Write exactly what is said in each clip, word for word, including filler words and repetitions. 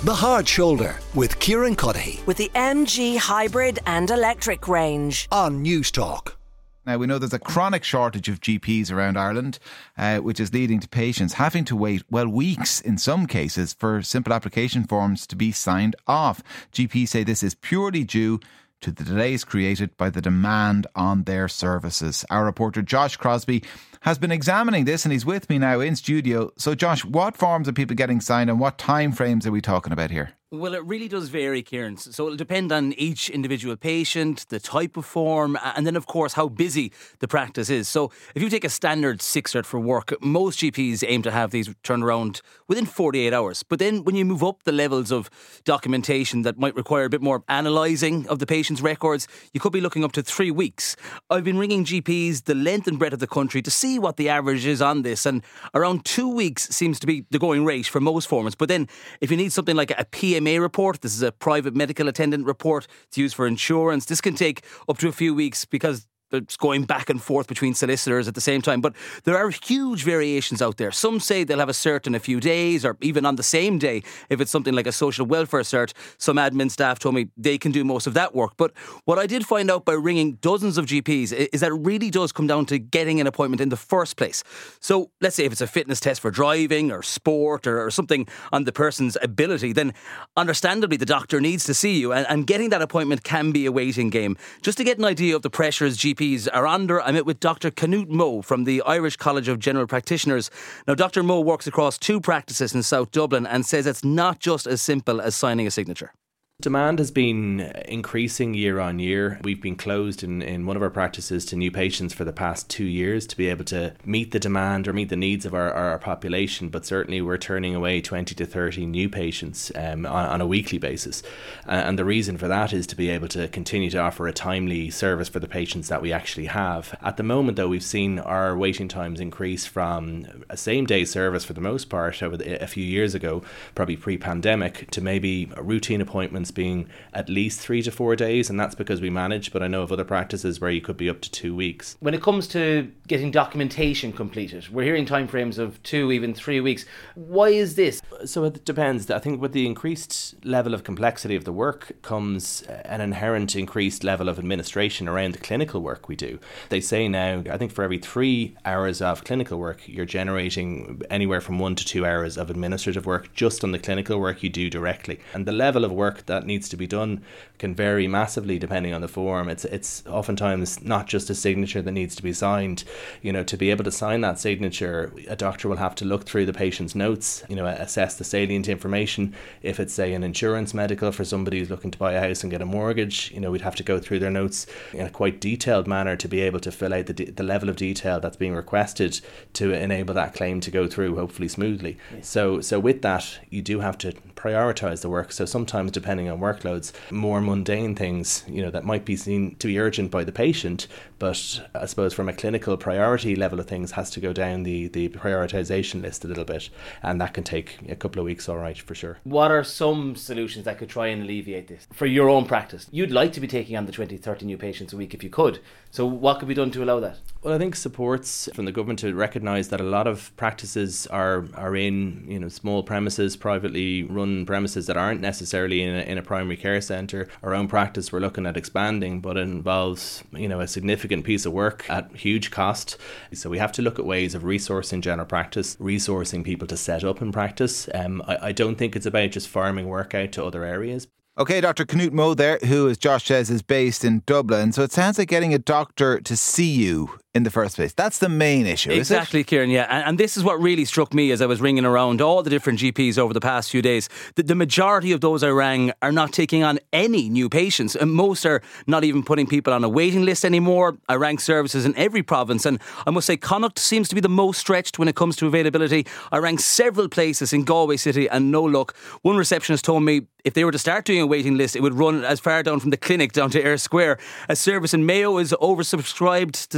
The Hard Shoulder with Kieran Cuddihy with the M G hybrid and electric range on News Talk. Now, we know there's a chronic shortage of G Ps around Ireland, uh, which is leading to patients having to wait, well, weeks in some cases for simple application forms to be signed off. G Ps say this is purely due to the delays created by the demand on their services. Our reporter Josh Crosby has been examining this and he's with me now in studio. So Josh, what forms are people getting signed and what time frames are we talking about here? Well, it really does vary, Kieran. So it'll depend on each individual patient, the type of form, and then, of course, how busy the practice is. So if you take a standard sick cert for work, most G Ps aim to have these turned around within forty-eight hours. But then when you move up the levels of documentation that might require a bit more analysing of the patient's records, you could be looking up to three weeks. I've been ringing G Ps the length and breadth of the country to see what the average is on this, and around two weeks seems to be the going rate for most forms. But then if you need something like a P M A report, this is a private medical attendant report, it's used for insurance, this can take up to a few weeks because it's going back and forth between solicitors at the same time. But there are huge variations out there. Some say they'll have a cert in a few days or even on the same day if it's something like a social welfare cert. Some admin staff told me they can do most of that work. But what I did find out by ringing dozens of G Ps is that it really does come down to getting an appointment in the first place. So let's say if it's a fitness test for driving or sport or, or something on the person's ability, then understandably the doctor needs to see you, and, and getting that appointment can be a waiting game. Just to get an idea of the pressures G Ps are under, I met with Doctor Knut Moe from the Irish College of General Practitioners. Now, Doctor Moe works across two practices in South Dublin and says it's not just as simple as signing a signature. Demand has been increasing year on year. We've been closed in, in one of our practices to new patients for the past two years to be able to meet the demand or meet the needs of our, our population, but certainly we're turning away twenty to thirty new patients um, on, on a weekly basis. Uh, and the reason for that is to be able to continue to offer a timely service for the patients that we actually have. At the moment, though, we've seen our waiting times increase from a same-day service for the most part over the, a few years ago, probably pre-pandemic, to maybe routine appointments being at least three to four days, and that's because we manage, but I know of other practices where you could be up to two weeks. When it comes to getting documentation completed, we're hearing timeframes of two, even three weeks. Why is this? So it depends. I think with the increased level of complexity of the work comes an inherent increased level of administration around the clinical work we do. They say now, I think for every three hours of clinical work, you're generating anywhere from one to two hours of administrative work just on the clinical work you do directly. And the level of work that needs to be done can vary massively depending on the form. It's it's oftentimes not just a signature that needs to be signed. You know, to be able to sign that signature, a doctor will have to look through the patient's notes, you know, assess the salient information. If it's, say, an insurance medical for somebody who's looking to buy a house and get a mortgage, you know, we'd have to go through their notes in a quite detailed manner to be able to fill out the, de- the level of detail that's being requested to enable that claim to go through, hopefully smoothly. Yes. So, so with that, you do have to prioritise the work. So sometimes, depending on workloads, more mundane things, you know, that might be seen to be urgent by the patient, but I suppose from a clinical priority level of things has to go down the, the prioritisation list a little bit, and that can take a couple of weeks, all right, for sure. What are some solutions that could try and alleviate this for your own practice? You'd like to be taking on the twenty, thirty new patients a week if you could. So what could be done to allow that? Well, I think supports from the government to recognise that a lot of practices are are in, you know, small premises, privately run premises that aren't necessarily in a, in a primary care centre. Our own practice, we're looking at expanding, but it involves, you know, a significant piece of work at huge cost. So we have to look at ways of resourcing general practice, resourcing people to set up in practice. Um, I, I don't think it's about just farming work out to other areas. Okay, Doctor Knut Moe there, who, as Josh says, is based in Dublin. So it sounds like getting a doctor to see you in the first place. That's the main issue, is it? Exactly, Kieran, yeah. And, and this is what really struck me as I was ringing around all the different G Ps over the past few days. The, the majority of those I rang are not taking on any new patients. And most are not even putting people on a waiting list anymore. I rang services in every province. And I must say, Connacht seems to be the most stretched when it comes to availability. I rang several places in Galway City and no luck. One receptionist told me if they were to start doing a waiting list, it would run as far down from the clinic down to Eyre Square. A service in Mayo is oversubscribed to start a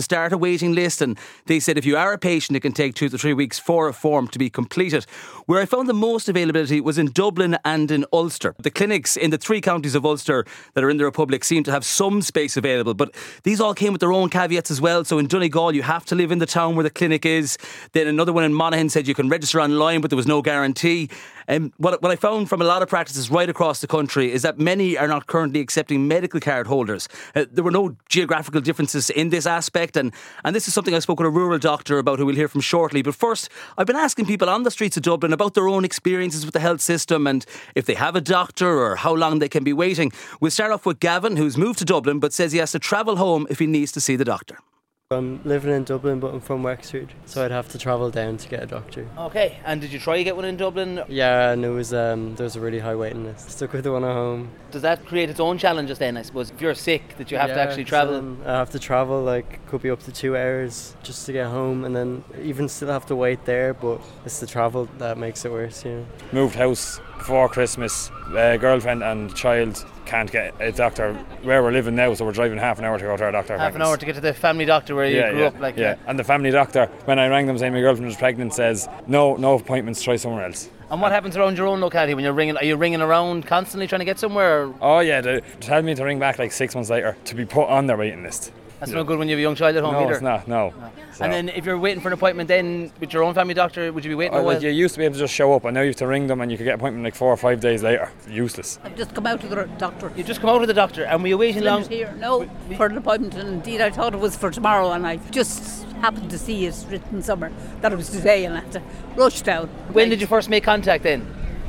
waiting list, and they said if you are a patient, it can take two to three weeks for a form to be completed. Where I found the most availability was in Dublin and in Ulster. The clinics in the three counties of Ulster that are in the Republic seem to have some space available, but these all came with their own caveats as well. So in Donegal, you have to live in the town where the clinic is. Then another one in Monaghan said you can register online, but there was no guarantee. And um, what, what I found from a lot of practices right across the country is that many are not currently accepting medical card holders. Uh, there were no geographical differences in this aspect, and, and this is something I spoke with a rural doctor about who we'll hear from shortly. But first, I've been asking people on the streets of Dublin about their own experiences with the health system and if they have a doctor or how long they can be waiting. We'll start off with Gavin, who's moved to Dublin but says he has to travel home if he needs to see the doctor. I'm living in Dublin, but I'm from Wexford, so I'd have to travel down to get a doctor. Okay, and did you try to get one in Dublin? Yeah, and it was um, there was a really high waiting list. Stuck with the one at home. Does that create its own challenges then, I suppose? If you're sick, that you have yeah, to actually travel? Um, I have to travel, like, could be up to two hours just to get home, and then even still have to wait there, but it's the travel that makes it worse, you know. Moved house before Christmas, uh, girlfriend and child can't get a doctor where we're living now, so we're driving half an hour to go to our doctor. Half an hour to get to the family doctor where yeah, you grew yeah, up, like yeah. And the family doctor, when I rang them saying my girlfriend was pregnant, says no, no appointments, try somewhere else. And what happens around your own locality when you're ringing? Are you ringing around constantly trying to get somewhere? Or? Oh yeah, they tell me to ring back like six months later to be put on their waiting list. That's yeah. no good when you have a young child at home no, either. No, it's not, no. no. So. And then if you're waiting for an appointment then with your own family doctor, would you be waiting oh, a while? Like you used to be able to just show up, and now you have to ring them and you could get an appointment like four or five days later. Useless. I've just come out of the doctor. You just come out of the doctor, and were you waiting long? Here? No, we, for an appointment, and indeed I thought it was for tomorrow, and I just happened to see it written somewhere that it was today, and I had to rush down. When did you first make contact then?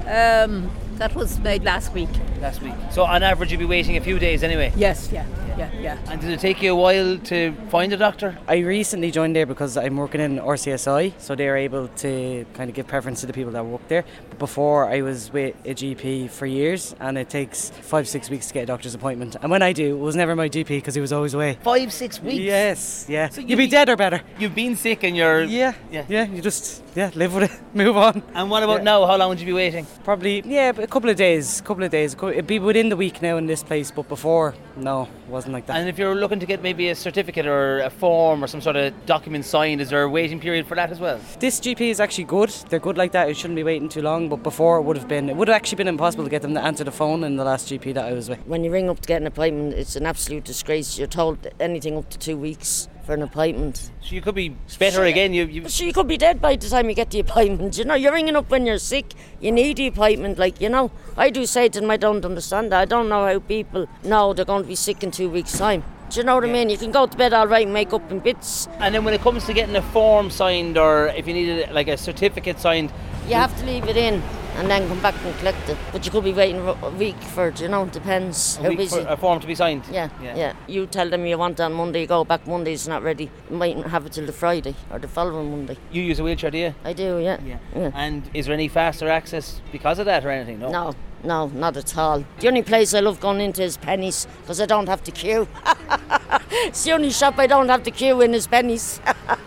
Um, that was made last week. Last week. So on average you'd be waiting a few days anyway? Yes, yeah, yeah, yeah. And did it take you a while to find a doctor? I recently joined there because I'm working in R C S I, so they're able to kind of give preference to the people that work there. But before, I was with a G P for years, and it takes five, six weeks to get a doctor's appointment. And when I do, it was never my G P because he was always away. Five, six weeks? Yes, yeah. So you'd be dead or better. You've been sick and you're... Yeah, yeah, yeah. You just, yeah, live with it, move on. And what about yeah. now? How long would you be waiting? Probably, yeah, a couple of days, couple of days. It'd be within the week now in this place, but before, no, it wasn't like that. And if you're looking to get maybe a certificate or a form or some sort of document signed, is there a waiting period for that as well? This G P is actually good. They're good like that. It shouldn't be waiting too long, but before it would have been, it would have actually been impossible to get them to answer the phone in the last G P that I was with. When you ring up to get an appointment, it's an absolute disgrace. You're told anything up to two weeks for an appointment. So you could be better sure. again. You, you... So you could be dead by the time you get the appointment. You know, you're ringing up when you're sick. You need the appointment. Like, you know, I do say to them, I don't understand that. I don't know how people know they're going to be sick in two weeks' time. Do you know what yeah. I mean? You can go to bed all right and make up in bits. And then when it comes to getting a form signed, or if you needed like a certificate signed, you have to leave it in and then come back and collect it. But you could be waiting a week for it, you know, it depends a how week busy. For a form to be signed? Yeah, yeah, yeah. You tell them you want it on Monday, you go back Monday, it's not ready. You might have it till the Friday or the following Monday. You use a wheelchair, do you? I do, yeah. yeah. yeah. And is there any faster access because of that or anything? No. No. No, not at all. The only place I love going into is Pennies because I don't have to queue. It's the only shop I don't have to queue in is Pennies.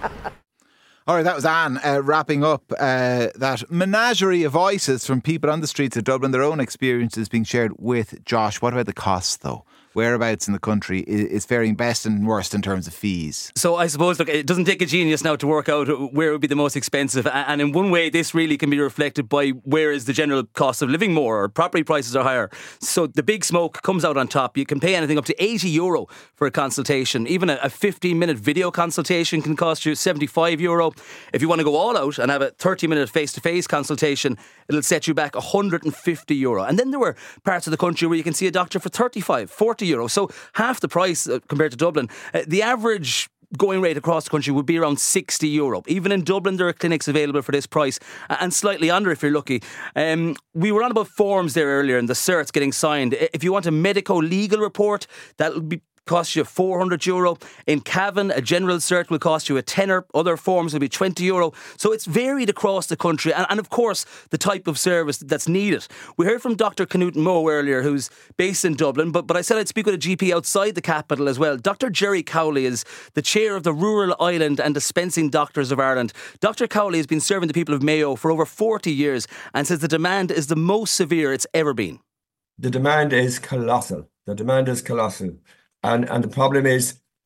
All right, that was Anne uh, wrapping up uh, that menagerie of voices from people on the streets of Dublin, their own experiences being shared with Josh. What about the costs, though? Whereabouts in the country is faring best and worst in terms of fees? So I suppose, look, it doesn't take a genius now to work out where it would be the most expensive. And in one way, this really can be reflected by where is the general cost of living more, or property prices are higher. So the big smoke comes out on top. You can pay anything up to eighty euro for a consultation. Even a fifteen minute video consultation can cost you seventy-five euro. If you want to go all out and have a thirty minute face-to-face consultation, it'll set you back one hundred fifty euro. And then there were parts of the country where you can see a doctor for thirty-five, forty euro. So half the price uh, compared to Dublin. Uh, the average going rate across the country would be around sixty euro. Even in Dublin, there are clinics available for this price, and slightly under if you're lucky. Um, we were on about forms there earlier and the certs getting signed. If you want a medico-legal report, that'll be cost you four hundred euro. In Cavan, a general cert will cost you a tenner. Other forms will be twenty euro. So it's varied across the country. And, and of course, the type of service that's needed. We heard from Doctor Knut Moe earlier, who's based in Dublin, but, but I said I'd speak with a G P outside the capital as well. Doctor Jerry Cowley is the chair of the Rural Island and Dispensing Doctors of Ireland. Doctor Cowley has been serving the people of Mayo for over forty years and says the demand is the most severe it's ever been. The demand is colossal. The demand is colossal. And and the problem is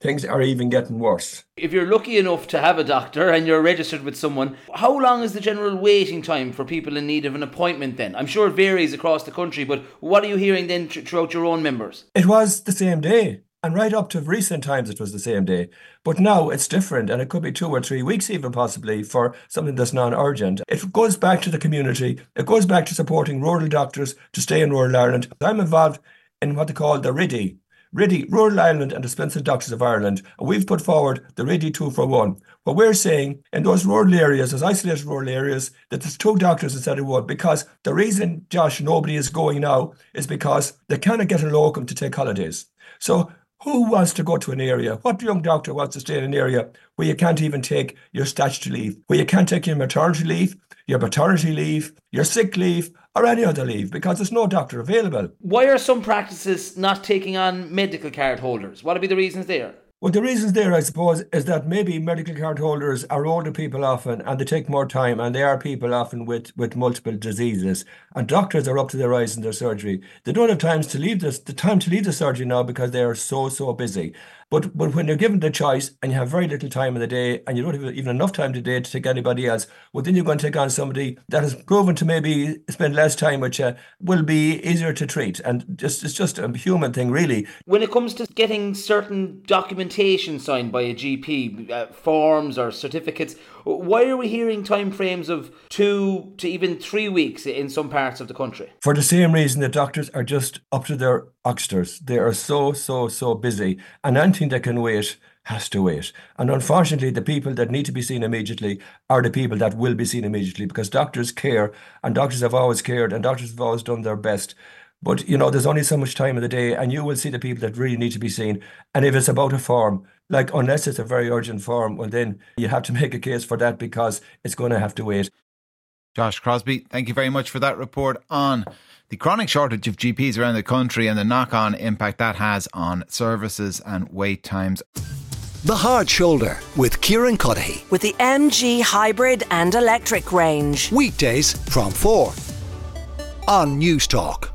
things are even getting worse. If you're lucky enough to have a doctor and you're registered with someone, how long is the general waiting time for people in need of an appointment then? I'm sure it varies across the country, but what are you hearing then th- throughout your own members? It was the same day. And right up to recent times, it was the same day. But now it's different, and it could be two or three weeks even possibly for something that's non-urgent. It goes back to the community. It goes back to supporting rural doctors to stay in rural Ireland. I'm involved in what they call the R I D I. R I D I, Rural Ireland and Dispensing Doctors of Ireland. And we've put forward the R I D I two for one. What we're saying in those rural areas, those isolated rural areas, that there's two doctors instead of one. Because the reason, Josh, nobody is going now is because they cannot get a locum to take holidays. So who wants to go to an area? What young doctor wants to stay in an area where you can't even take your statutory leave, where you can't take your maternity leave, your paternity leave, your sick leave, or any other leave, because there's no doctor available? Why are some practices not taking on medical card holders? What would be the reasons there? Well, the reasons there, I suppose, is that maybe medical card holders are older people often, and they take more time, and they are people often with, with multiple diseases. And doctors are up to their eyes in their surgery. They don't have time to leave this, the time to leave the surgery now because they are so, so busy. But but when you're given the choice and you have very little time in the day and you don't have even enough time today to take anybody else, well, then you're going to take on somebody that has proven to maybe spend less time with you, will be easier to treat. And just it's just a human thing, really. When it comes to getting certain documentation signed by a G P, uh, forms or certificates, why are we hearing timeframes of two to even three weeks in some parts of the country? For the same reason, the doctors are just up to their oxters. They are so, so, so busy. And anything that can wait has to wait. And unfortunately, the people that need to be seen immediately are the people that will be seen immediately, because doctors care, and doctors have always cared, and doctors have always done their best. But, you know, there's only so much time in the day, and you will see the people that really need to be seen. And if it's about a form, like, unless it's a very urgent form, well, then you have to make a case for that because it's going to have to wait. Josh Crosbie, thank you very much for that report on the chronic shortage of G Ps around the country and the knock-on impact that has on services and wait times. The Hard Shoulder with Kieran Cuddihy. With the M G hybrid and electric range. Weekdays from four on News Talk.